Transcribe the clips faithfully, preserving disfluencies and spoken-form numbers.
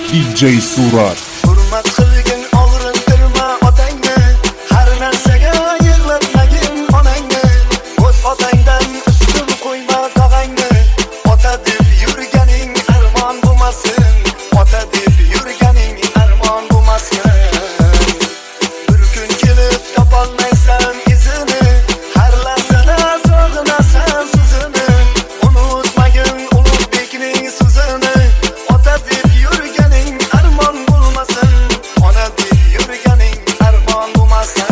D J Surat. Hurmat qilgin og'rittirma otangni, har narsaga yig'latmagin onangni. O'z otangdan ustun qo'yma tog'angni. Ota deb yurganing armon bo'lmasin, ota deb yurganing armon bo'lmasin. Bir kun kelib topolmaysan izini, har lahzada sog'inasan so'zini. Unutmagin Ulug'bekning so'zini. Ota deb yurganing armon bo'lmasin, ona deb yurganing armon bo'lmasin.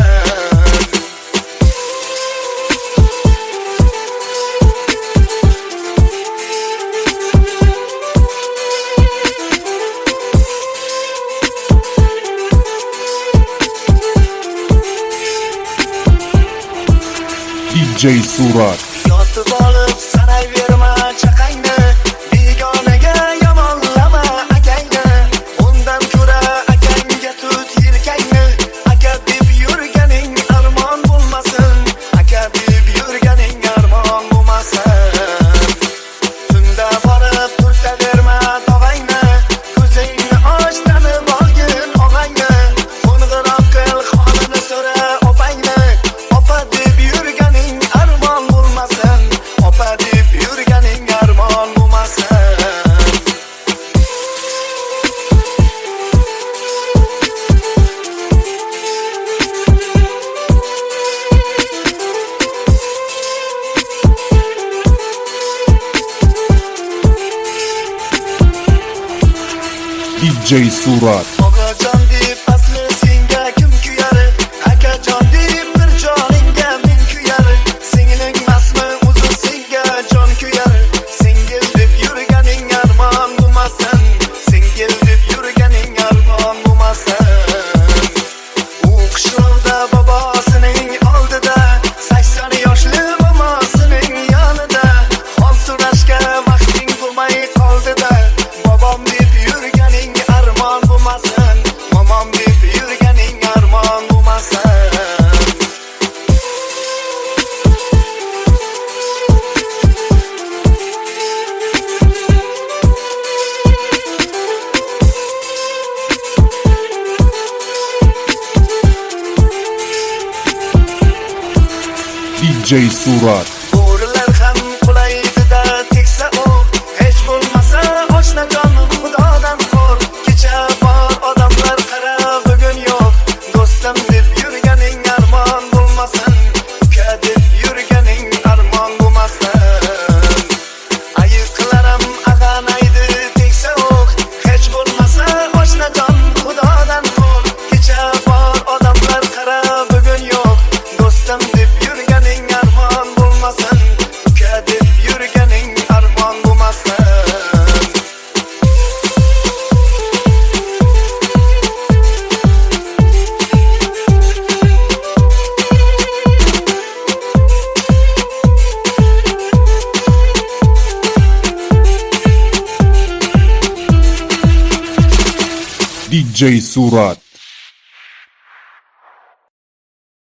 D J Surat. Yotib olib sanayverma chaqangni, begonaga yomonlama akangni. Undan ko'ra akangga tut yelkangni. Aka deb yurganing armon bo'lmasin, aka deb yurganing armon bo'lmasin. Tunda borib turtaverma tog'angni, ko'zingni och tanib olgin og'angni. Qo'ng'iroq qil holini so'ra opangni. Opa deb yurganing armon bo'lmasin, opa deb yurganing armon bo'lmasin. D J Surat. Ogajon deb asli senga kim kuyar? Akajon deb bir joningga men kuyar. Singling masmi o'zi senga jon kuyar. Singil deb yurganing armon bo'lmasin, singil deb yurganing armon bo'lmasin. U qishloqda bobosining oldida, sakson yoshli momosining yonida, hol so'rashga vaqting bo'lmay qoldida. Bobom deb yurganing armon bo'lmasin, momom deb yurganing armon bo'lmasin. D J Surat. Bo'rilar ham qulaydi-da teksa o'q, hech bo'lmasa oshnajon Xudodan qo'rq. Kecha bor odamlar qara bugun yo'q, do'stim deb yurganing armon bo'lmasin, uka deb yurganing armon bo'lmasin. Ayiqlarim ag'anaydi teksa o'q, hech bo'lmasa oshnajon Xudodan qo'rq. Kecha bor odamlar qara bugun yo'q, do'stim deb yurganing armon bo'lmasin, uka deb yurganing armon bo'lmasin. D J Surat.